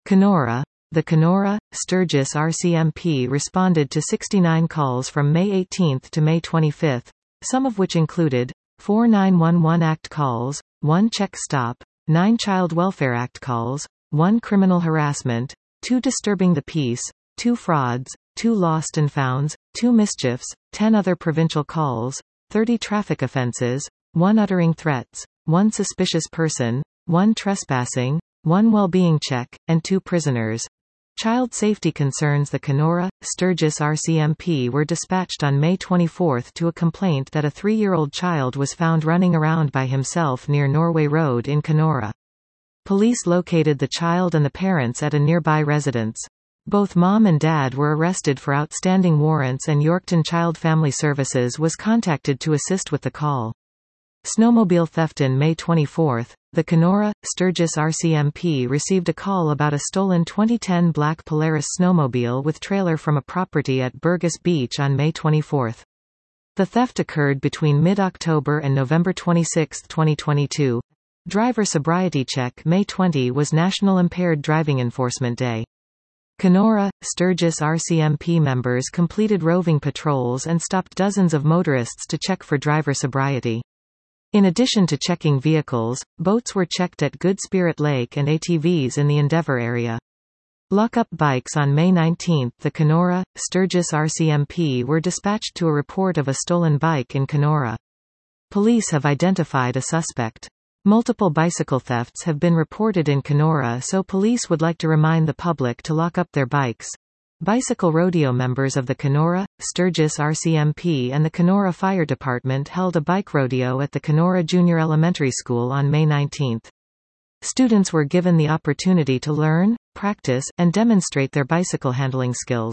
Kenora. The Kenora, Sturgis RCMP responded to 69 calls from May 18 to May 25, some of which included 4 911 Act calls, 1 check stop, 9 Child Welfare Act calls, 1 criminal harassment, 2 disturbing the peace, 2 frauds, 2 lost and founds, 2 mischiefs, 10 other provincial calls, 30 traffic offences, 1 uttering threats, 1 suspicious person, 1 trespassing, 1 well-being check, and 2 prisoners. Child safety concerns. The Kenora, Sturgis RCMP were dispatched on May 24 to a complaint that a 3-year-old child was found running around by himself near Norway Road in Kenora. Police located the child and the parents at a nearby residence. Both mom and dad were arrested for outstanding warrants, and Yorkton Child Family Services was contacted to assist with the call. Snowmobile theft. In May 24, the Kenora, Sturgis RCMP received a call about a stolen 2010 black Polaris snowmobile with trailer from a property at Burgess Beach on May 24. The theft occurred between mid-October and November 26, 2022. Driver sobriety check. May 20 was National Impaired Driving Enforcement Day. Kenora, Sturgis RCMP members completed roving patrols and stopped dozens of motorists to check for driver sobriety. In addition to checking vehicles, boats were checked at Good Spirit Lake and ATVs in the Endeavour area. Lock-up bikes. On May 19, the Kenora, Sturgis RCMP were dispatched to a report of a stolen bike in Kenora. Police have identified a suspect. Multiple bicycle thefts have been reported in Kenora, so police would like to remind the public to lock up their bikes. Bicycle rodeo members of the Kenora, Sturgis RCMP and the Kenora Fire Department held a bike rodeo at the Kenora Junior Elementary School on May 19. Students were given the opportunity to learn, practice, and demonstrate their bicycle handling skills.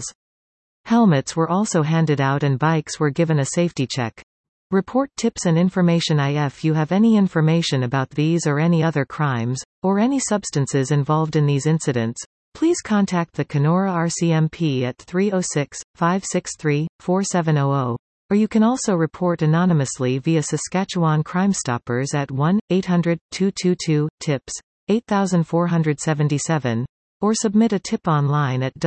Helmets were also handed out and bikes were given a safety check. Report tips and information. If you have any information about these or any other crimes, or any substances involved in these incidents, please contact the Kenora RCMP at 306-563-4700, or you can also report anonymously via Saskatchewan Crime Stoppers at 1-800-222-TIPS, 8477, or submit a tip online at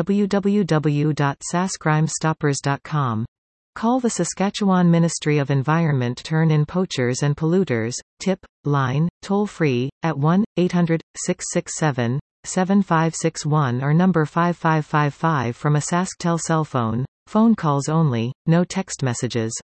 www.saskcrimestoppers.com. Call the Saskatchewan Ministry of Environment. Turn in poachers and polluters. Tip line, toll free, at 1-800-667-7561 or number 5555 from a SaskTel cell phone. Phone calls only, no text messages.